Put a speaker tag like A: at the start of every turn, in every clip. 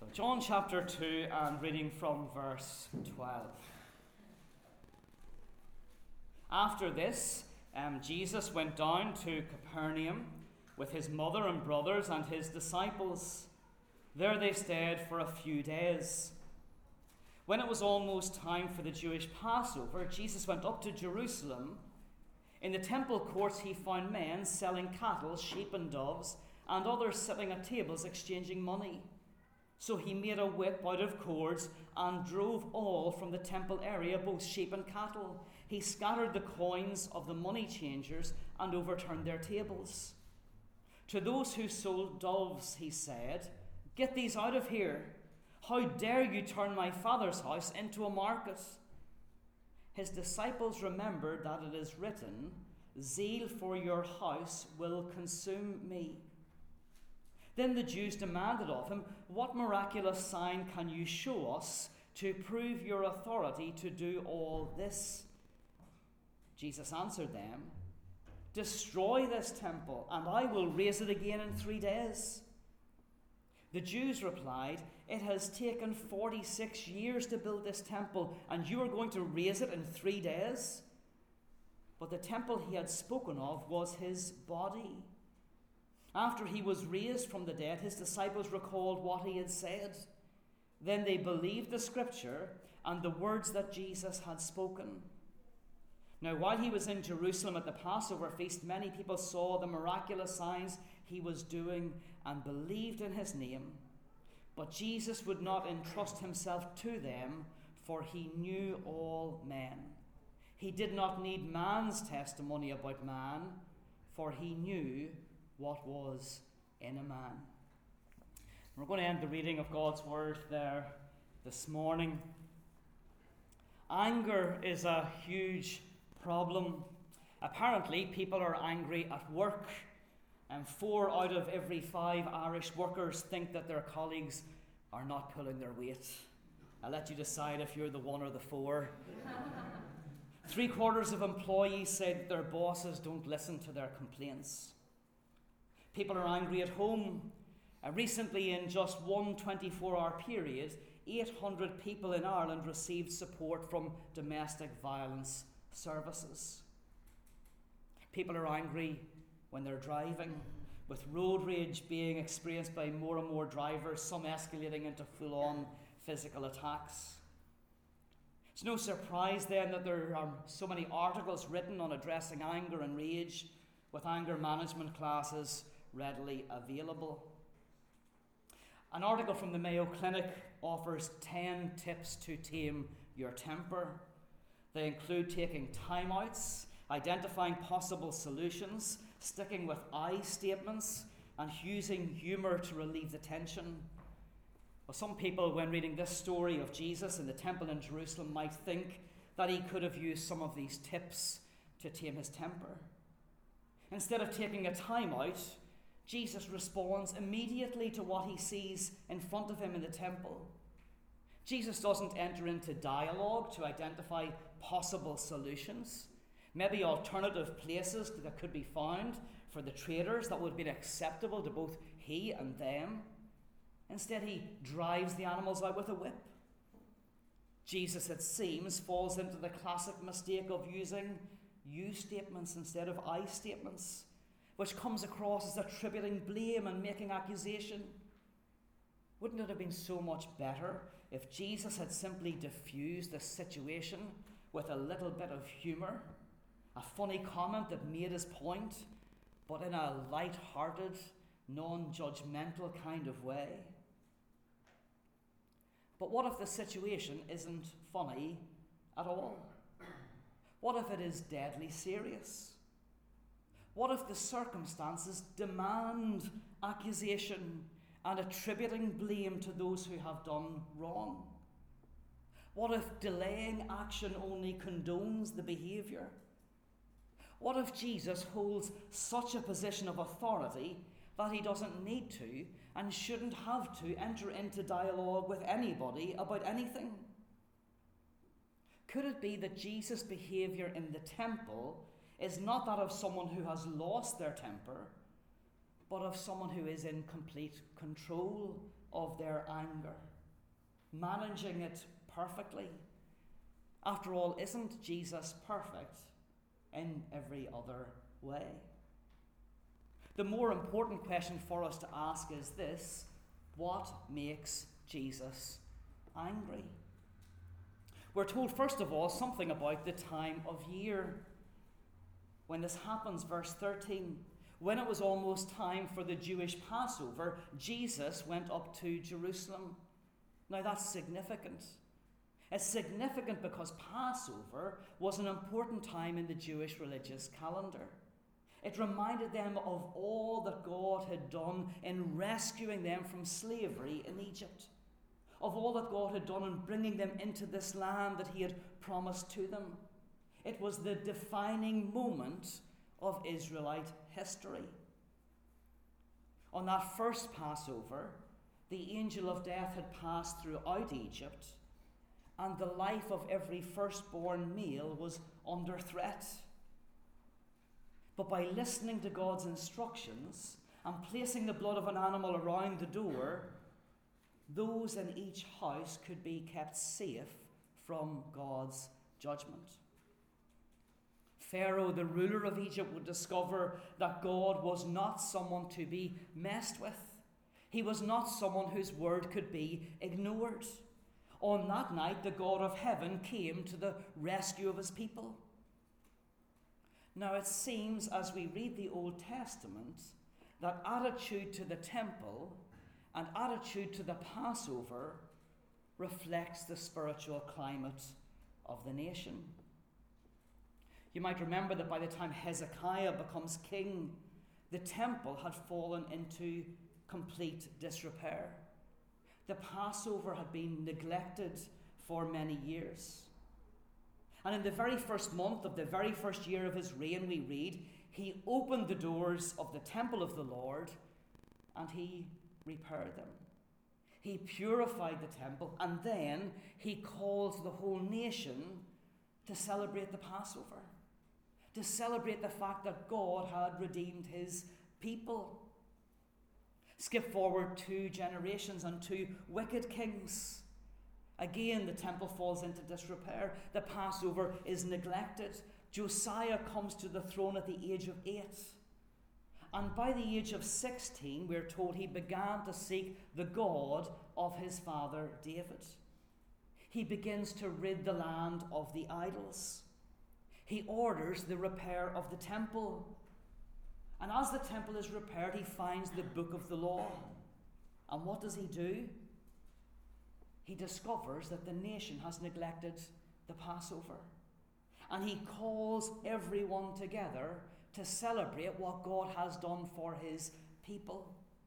A: So John chapter 2 and reading from verse 12. After this, Jesus went down to Capernaum with his mother and brothers and his disciples. There they stayed for a few days. When it was almost time for the Jewish Passover, Jesus went up to Jerusalem. In the temple courts he found men selling cattle, sheep and doves, and others sitting at tables exchanging money. So he made a whip out of cords and drove all from the temple area, both sheep and cattle. He scattered the coins of the money changers and overturned their tables. To those who sold doves, he said, "Get these out of here. How dare you turn my Father's house into a market?" His disciples remembered that it is written, "Zeal for your house will consume me." Then the Jews demanded of him, "What miraculous sign can you show us to prove your authority to do all this?" Jesus answered them, "Destroy this temple, and I will raise it again in 3 days." The Jews replied, "It has taken 46 years to build this temple, and you are going to raise it in 3 days?" But the temple he had spoken of was his body. After he was raised from the dead, his disciples recalled what he had said. Then they believed the scripture and the words that Jesus had spoken. Now, while he was in Jerusalem at the Passover feast, many people saw the miraculous signs he was doing and believed in his name. But Jesus would not entrust himself to them, for he knew all men. He did not need man's testimony about man, for he knew what was in a man. We're going to end the reading of God's word there this morning. Anger is a huge problem. Apparently, people are angry at work, and 4 out of every 5 Irish workers think that their colleagues are not pulling their weight. I'll let you decide if you're the 1 or the 4. 3/4 of employees say that their bosses don't listen to their complaints. People are angry at home. Recently, in just one 24-hour period, 800 people in Ireland received support from domestic violence services. People are angry when they're driving, with road rage being experienced by more and more drivers, some escalating into full-on physical attacks. It's no surprise then that there are so many articles written on addressing anger and rage, with anger management classes readily available. An article from the Mayo Clinic offers 10 tips to tame your temper. They include taking timeouts, identifying possible solutions, sticking with I statements, and using humour to relieve the tension. Well, some people, when reading this story of Jesus in the temple in Jerusalem, might think that he could have used some of these tips to tame his temper. Instead of taking a timeout, Jesus responds immediately to what he sees in front of him in the temple. Jesus doesn't enter into dialogue to identify possible solutions, maybe alternative places that could be found for the traders that would have been acceptable to both he and them. Instead, he drives the animals out with a whip. Jesus, it seems, falls into the classic mistake of using you statements instead of I statements, which comes across as attributing blame and making accusation. Wouldn't it have been so much better if Jesus had simply diffused the situation with a little bit of humour, a funny comment that made his point, but in a light-hearted, non-judgmental kind of way? But what if the situation isn't funny at all? What if it is deadly serious? What if the circumstances demand accusation and attributing blame to those who have done wrong? What if delaying action only condones the behaviour? What if Jesus holds such a position of authority that he doesn't need to and shouldn't have to enter into dialogue with anybody about anything? Could it be that Jesus' behaviour in the temple is not that of someone who has lost their temper, but of someone who is in complete control of their anger, managing it perfectly. After all, isn't Jesus perfect in every other way? The more important question for us to ask is this: what makes Jesus angry? We're told, first of all, something about the time of year when this happens. Verse 13, when it was almost time for the Jewish Passover, Jesus went up to Jerusalem. Now that's significant. It's significant because Passover was an important time in the Jewish religious calendar. It reminded them of all that God had done in rescuing them from slavery in Egypt, of all that God had done in bringing them into this land that he had promised to them. It was the defining moment of Israelite history. On that first Passover, the angel of death had passed throughout Egypt, and the life of every firstborn male was under threat. But by listening to God's instructions and placing the blood of an animal around the door, those in each house could be kept safe from God's judgment. Pharaoh, the ruler of Egypt, would discover that God was not someone to be messed with. He was not someone whose word could be ignored. On that night, the God of heaven came to the rescue of his people. Now it seems, as we read the Old Testament, that attitude to the temple and attitude to the Passover reflects the spiritual climate of the nation. You might remember that by the time Hezekiah becomes king, the temple had fallen into complete disrepair. The Passover had been neglected for many years. And in the very first month of the very first year of his reign, we read, he opened the doors of the temple of the Lord and he repaired them. He purified the temple, and then he calls the whole nation to celebrate the Passover, to celebrate the fact that God had redeemed his people. Skip forward 2 generations and 2 wicked kings. Again, the temple falls into disrepair. The Passover is neglected. Josiah comes to the throne at the age of 8. And by the age of 16, we're told he began to seek the God of his father David. He begins to rid the land of the idols. He orders the repair of the temple. And as the temple is repaired, he finds the book of the law. And what does he do? He discovers that the nation has neglected the Passover. And he calls everyone together to celebrate what God has done for his people.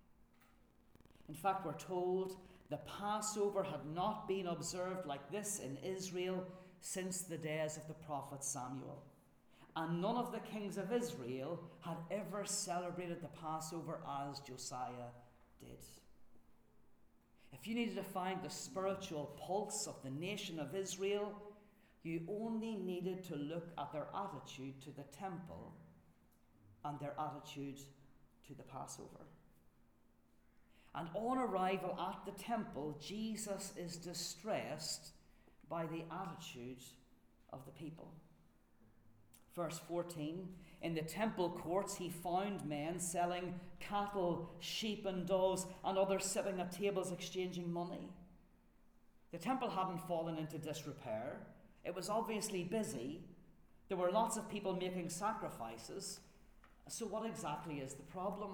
A: In fact, we're told the Passover had not been observed like this in Israel since the days of the prophet Samuel. And none of the kings of Israel had ever celebrated the Passover as Josiah did. If you needed to find the spiritual pulse of the nation of Israel, you only needed to look at their attitude to the temple and their attitude to the Passover. And on arrival at the temple, Jesus is distressed by the attitude of the people. Verse 14, in the temple courts he found men selling cattle, sheep and doves, and others sitting at tables exchanging money. The temple hadn't fallen into disrepair. It was obviously busy. There were lots of people making sacrifices. So what exactly is the problem?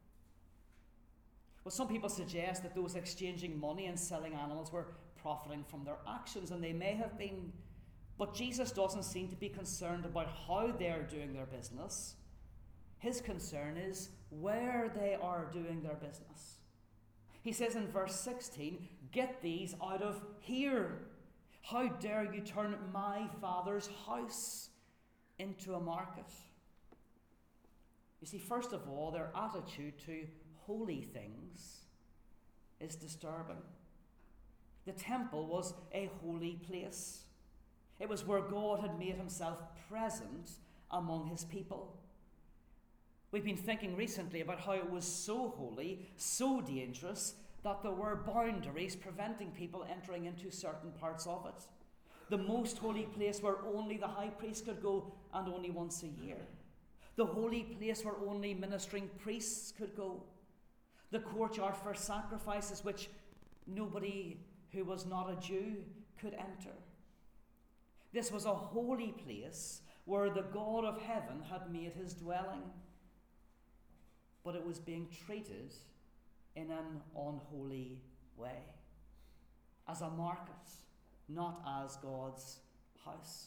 A: Well, some people suggest that those exchanging money and selling animals were profiting from their actions, and they may have been. But Jesus doesn't seem to be concerned about how they're doing their business. His concern is where they are doing their business. He says in verse 16, "Get these out of here. How dare you turn my Father's house into a market?" You see, first of all, their attitude to holy things is disturbing. The temple was a holy place. It was where God had made himself present among his people. We've been thinking recently about how it was so holy, so dangerous, that there were boundaries preventing people entering into certain parts of it. The most holy place where only the high priest could go, and only once a year. The holy place where only ministering priests could go. The courtyard for sacrifices which nobody who was not a Jew could enter. This was a holy place where the God of heaven had made his dwelling. But it was being treated in an unholy way, as a market, not as God's house.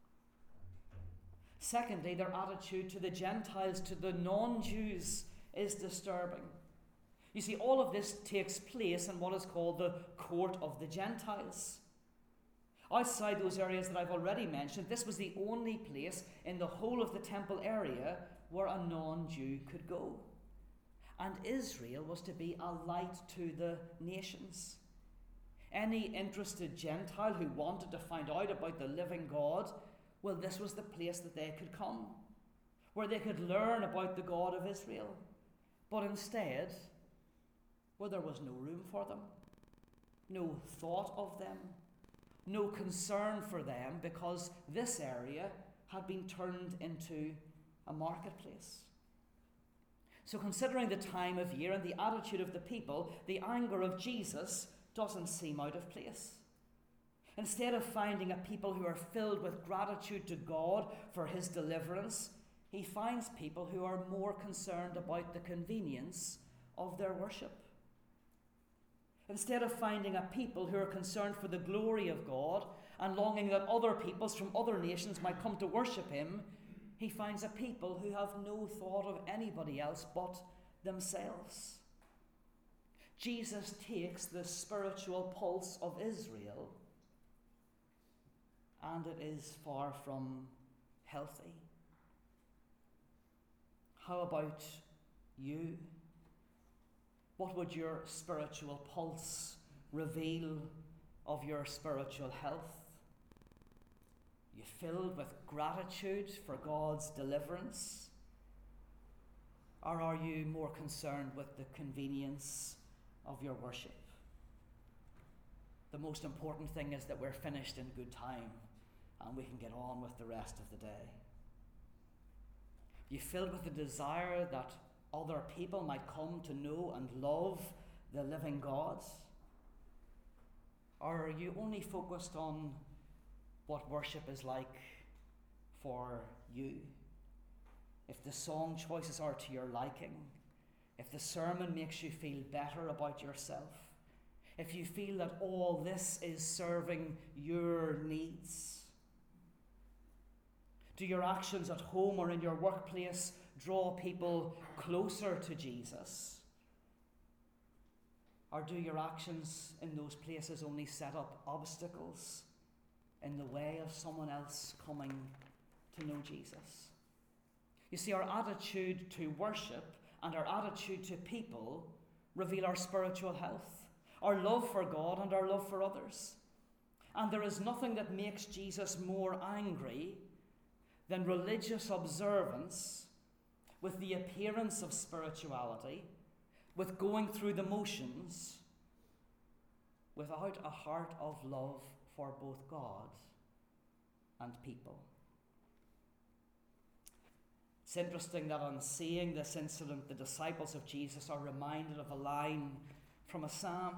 A: Secondly, their attitude to the Gentiles, to the non-Jews, is disturbing. You see, all of this takes place in what is called the court of the Gentiles. Outside those areas that I've already mentioned, this was the only place in the whole of the temple area where a non-Jew could go. And Israel was to be a light to the nations. Any interested Gentile who wanted to find out about the living God, well, this was the place that they could come, where they could learn about the God of Israel. But instead, well, there was no room for them, no thought of them, no concern for them, because this area had been turned into a marketplace. So considering the time of year and the attitude of the people, the anger of Jesus doesn't seem out of place. Instead of finding a people who are filled with gratitude to God for his deliverance, he finds people who are more concerned about the convenience of their worship. Instead of finding a people who are concerned for the glory of God and longing that other peoples from other nations might come to worship him, he finds a people who have no thought of anybody else but themselves. Jesus takes the spiritual pulse of Israel, and it is far from healthy. How about you? What would your spiritual pulse reveal of your spiritual health? You filled with gratitude for God's deliverance? Or are you more concerned with the convenience of your worship? The most important thing is that we're finished in good time and we can get on with the rest of the day. You filled with the desire that other people might come to know and love the living God? Or are you only focused on what worship is like for you? If the song choices are to your liking, if the sermon makes you feel better about yourself, if you feel that all this is serving your needs, do your actions at home or in your workplace draw people closer to Jesus? Or do your actions in those places only set up obstacles in the way of someone else coming to know Jesus? You see, our attitude to worship and our attitude to people reveal our spiritual health, our love for God and our love for others. And there is nothing that makes Jesus more angry than religious observance with the appearance of spirituality, with going through the motions, without a heart of love for both God and people. It's interesting that on seeing this incident, the disciples of Jesus are reminded of a line from a psalm.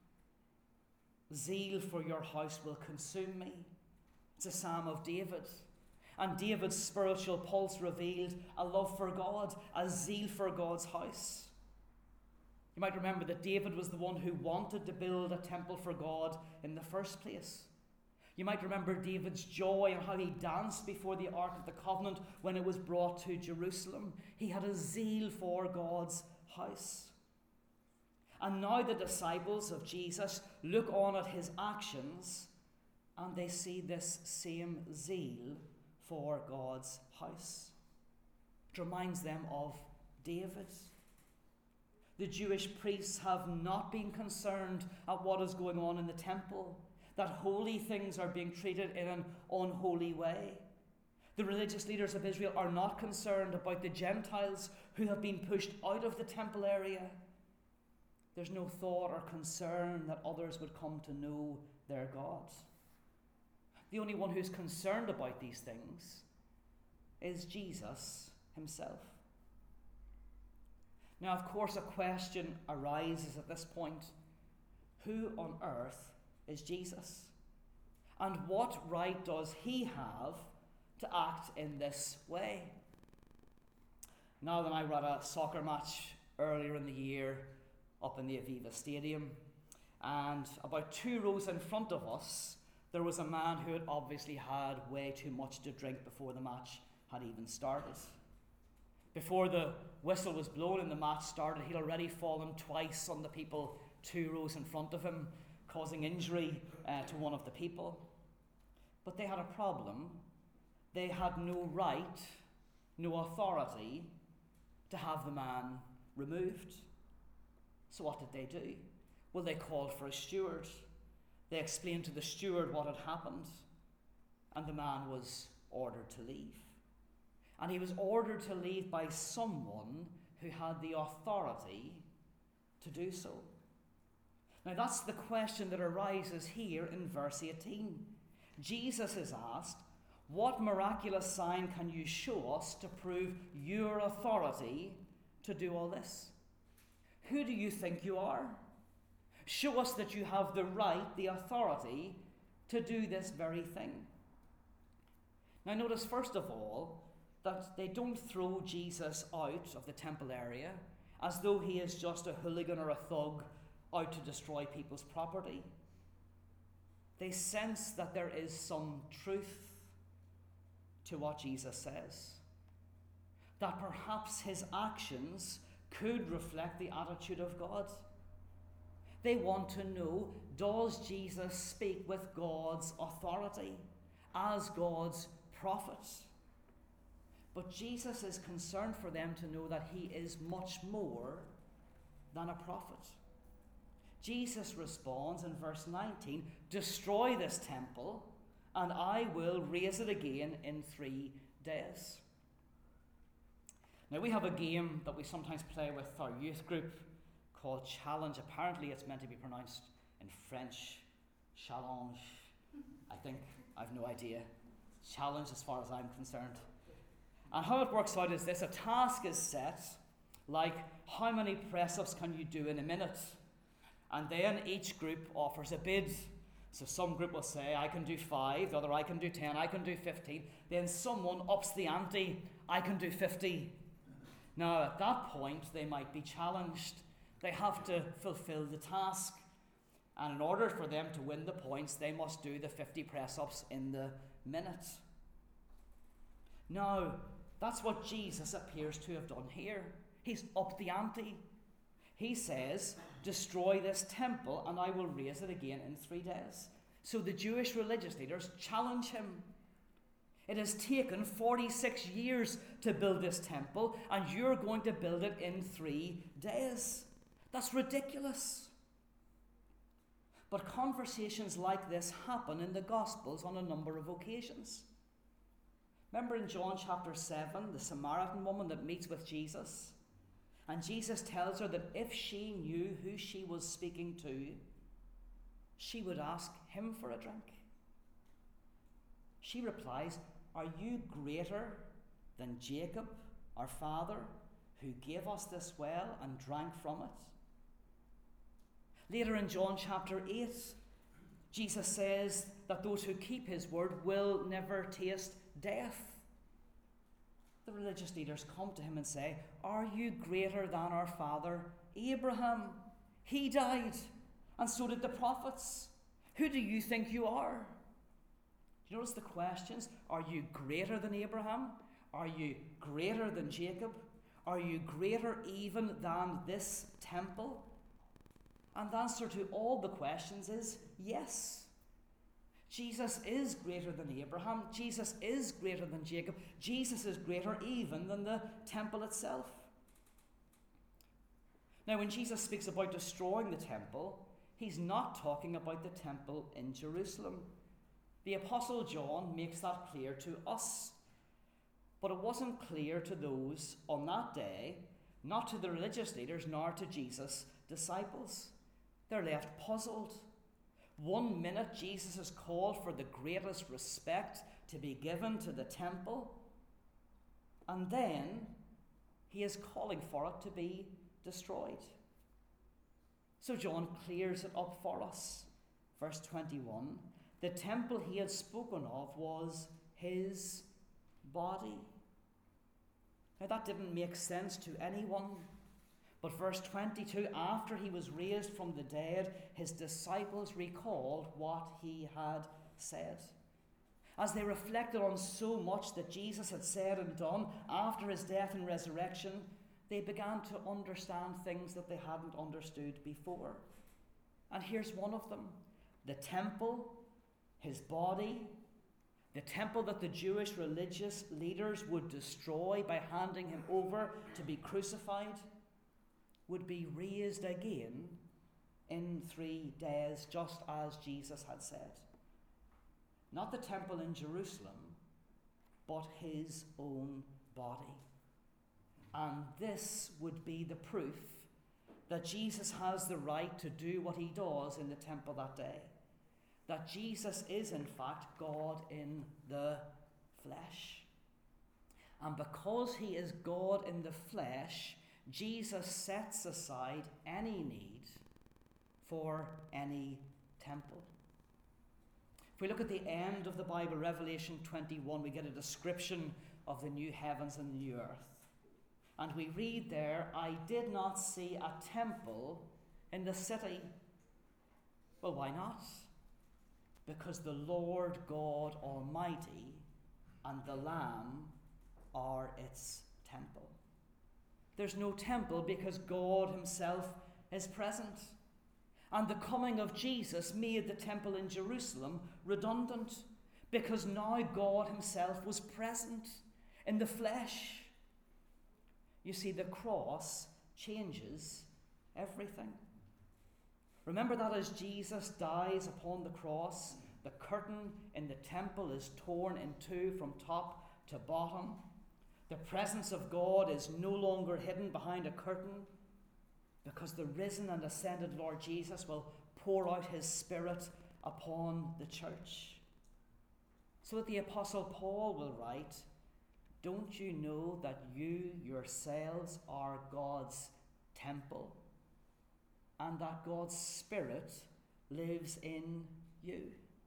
A: Zeal for your house will consume me. It's a psalm of David. And David's spiritual pulse revealed a love for God, a zeal for God's house. You might remember that David was the one who wanted to build a temple for God in the first place. You might remember David's joy and how he danced before the Ark of the Covenant when it was brought to Jerusalem. He had a zeal for God's house. And now the disciples of Jesus look on at his actions and they see this same zeal for God's house. It reminds them of David. The Jewish priests have not been concerned at what is going on in the temple, that holy things are being treated in an unholy way. The religious leaders of Israel are not concerned about the Gentiles who have been pushed out of the temple area. There's no thought or concern that others would come to know their God. The only one who's concerned about these things is Jesus himself. Now, of course, a question arises at this point. Who on earth is Jesus? And what right does he have to act in this way? Now, then, I were at a soccer match earlier in the year up in the Aviva Stadium, and about 2 rows in front of us, there was a man who had obviously had way too much to drink before the match had even started. Before the whistle was blown and the match started, he'd already fallen twice on the people 2 rows in front of him, causing injury to one of the people. But they had a problem. They had no right, no authority to have the man removed. So what did they do? Well, they called for a steward. They explained to the steward what had happened, and the man was ordered to leave. And he was ordered to leave by someone who had the authority to do so. Now that's the question that arises here in verse 18. Jesus is asked, what miraculous sign can you show us to prove your authority to do all this? Who do you think you are? Show us that you have the right, the authority to do this very thing. Now notice first of all that they don't throw Jesus out of the temple area as though he is just a hooligan or a thug out to destroy people's property. They sense that there is some truth to what Jesus says, that perhaps his actions could reflect the attitude of God. They want to know, does Jesus speak with God's authority as God's prophet? But Jesus is concerned for them to know that he is much more than a prophet. Jesus responds in verse 19, destroy this temple, and I will raise it again in 3 days. Now, we have a game that we sometimes play with our youth group called Challenge. Apparently, it's meant to be pronounced in French, challenge, I think. I've no idea. Challenge as far as I'm concerned. And how it works out is this. A task is set, like how many press-ups can you do in a minute? And then each group offers a bid. So some group will say, I can do 5, the other, I can do 10, I can do 15. Then someone ups the ante, I can do 50. Now at that point, they might be challenged. They have to fulfill the task. And in order for them to win the points, they must do the 50 press-ups in the minute. Now, that's what Jesus appears to have done here. He's upped the ante. He says, destroy this temple and I will raise it again in 3 days. So the Jewish religious leaders challenge him. It has taken 46 years to build this temple and you're going to build it in 3 days. That's ridiculous. But conversations like this happen in the Gospels on a number of occasions. Remember in John chapter 7, the Samaritan woman that meets with Jesus? And Jesus tells her that if she knew who she was speaking to, she would ask him for a drink. She replies, are you greater than Jacob, our father, who gave us this well and drank from it? Later in John chapter 8, Jesus says that those who keep his word will never taste death. The religious leaders come to him and say, are you greater than our father Abraham? He died, and so did the prophets. Who do you think you are? Do you notice the questions? Are you greater than Abraham? Are you greater than Jacob? Are you greater even than this temple? And the answer to all the questions is yes. Jesus is greater than Abraham. Jesus is greater than Jacob. Jesus is greater even than the temple itself. Now, when Jesus speaks about destroying the temple, he's not talking about the temple in Jerusalem. The Apostle John makes that clear to us. But it wasn't clear to those on that day, not to the religious leaders, nor to Jesus, disciples. They're left puzzled. One minute, Jesus is called for the greatest respect to be given to the temple, and then he is calling for it to be destroyed. So John clears it up for us. Verse 21, the temple he had spoken of was his body. Now that didn't make sense to anyone. But verse 22, after he was raised from the dead, his disciples recalled what he had said. As they reflected on so much that Jesus had said and done after his death and resurrection, they began to understand things that they hadn't understood before. And here's one of them. The temple, his body, the temple that the Jewish religious leaders would destroy by handing him over to be crucified, would be raised again in 3 days, just as Jesus had said. Not the temple in Jerusalem, but his own body. And this would be the proof that Jesus has the right to do what he does in the temple that day. That Jesus is in fact God in the flesh. And because he is God in the flesh, Jesus sets aside any need for any temple. If we look at the end of the Bible, Revelation 21, we get a description of the new heavens and the new earth. And we read there, I did not see a temple in the city. Well, why not? Because the Lord God Almighty and the Lamb are its temple. There's no temple because God himself is present. And the coming of Jesus made the temple in Jerusalem redundant, because now God himself was present in the flesh. You see, the cross changes everything. Remember that as Jesus dies upon the cross, the curtain in the temple is torn in two from top to bottom. The presence of God is no longer hidden behind a curtain, because the risen and ascended Lord Jesus will pour out his Spirit upon the church. So that the Apostle Paul will write, don't you know that you yourselves are God's temple, and that God's Spirit lives in you?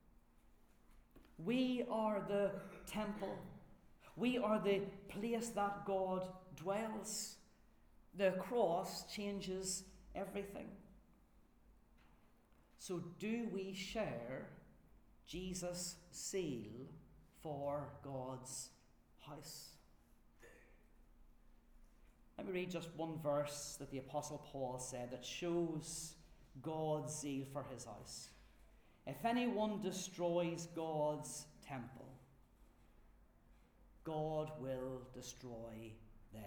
A: We are the temple. We are the place that God dwells. The cross changes everything. So do we share Jesus' seal for God's house? Let me read just one verse that the Apostle Paul said that shows God's zeal for his house. If anyone destroys God's temple, God will destroy them.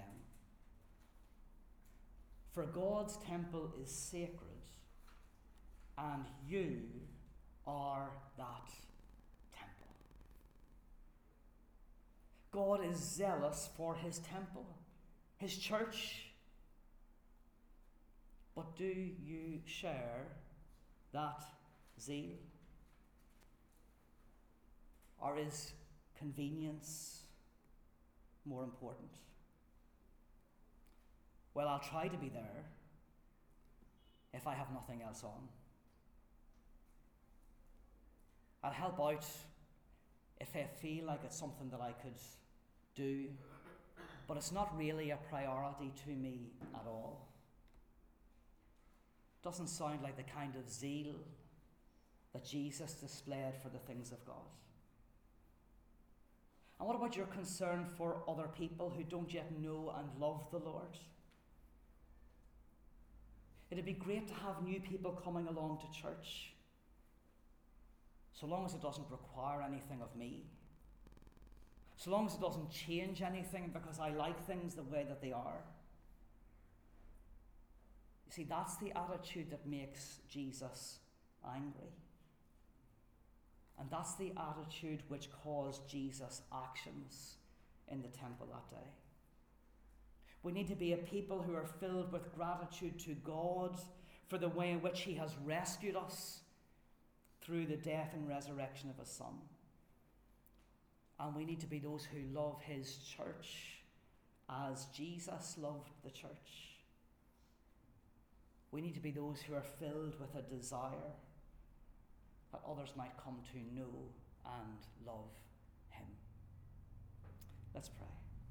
A: For God's temple is sacred, and you are that temple. God is zealous for his temple, his church. But do you share that zeal? Or is convenience more important? Well, I'll try to be there if I have nothing else on. I'll help out if I feel like it's something that I could do, but it's not really a priority to me at all. Doesn't sound like the kind of zeal that Jesus displayed for the things of God. And what about your concern for other people who don't yet know and love the Lord? It'd be great to have new people coming along to church, so long as it doesn't require anything of me, so long as it doesn't change anything because I like things the way that they are. You see, that's the attitude that makes Jesus angry. And that's the attitude which caused Jesus' actions in the temple that day. We need to be a people who are filled with gratitude to God for the way in which he has rescued us through the death and resurrection of his Son. And we need to be those who love his church as Jesus loved the church. We need to be those who are filled with a desire that others might come to know and love him. Let's pray.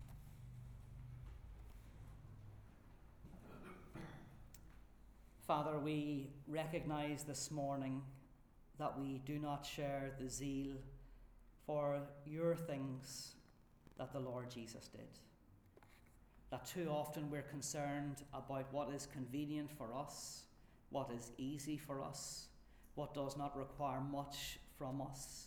A: Father, we recognize this morning that we do not share the zeal for your things that the Lord Jesus did. That too often we're concerned about what is convenient for us, what is easy for us, what does not require much from us,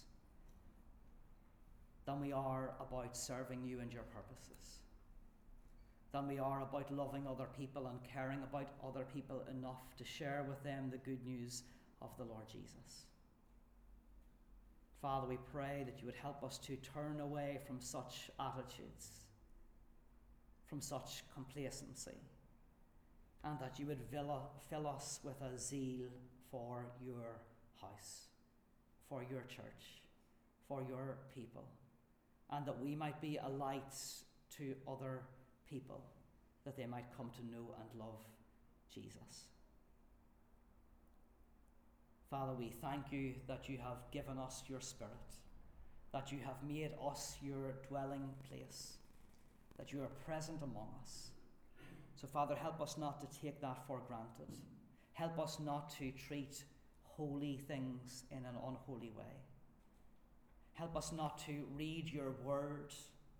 A: than we are about serving you and your purposes. Than we are about loving other people and caring about other people enough to share with them the good news of the Lord Jesus. Father, we pray that you would help us to turn away from such attitudes, from such complacency, and that you would fill us with a zeal for your house, for your church, for your people, and that we might be a light to other people, that they might come to know and love Jesus. Father, we thank you that you have given us your Spirit, that you have made us your dwelling place, that you are present among us. So, Father, help us not to take that for granted. Help us not to treat holy things in an unholy way. Help us not to read your word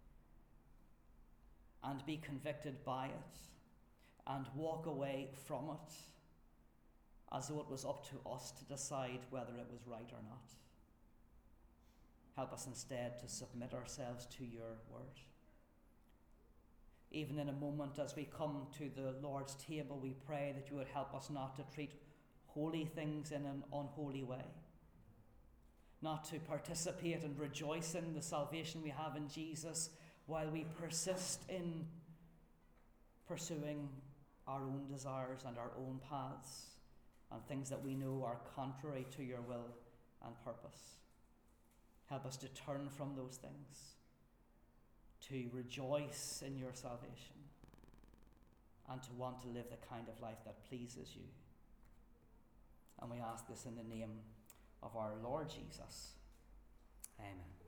A: and be convicted by it and walk away from it as though it was up to us to decide whether it was right or not. Help us instead to submit ourselves to your word. Even in a moment as we come to the Lord's table, we pray that you would help us not to treat holy things in an unholy way, not to participate and rejoice in the salvation we have in Jesus while we persist in pursuing our own desires and our own paths and things that we know are contrary to your will and purpose. Help us to turn from those things, to rejoice in your salvation, and to want to live the kind of life that pleases you. And we ask this in the name of our Lord Jesus. Amen.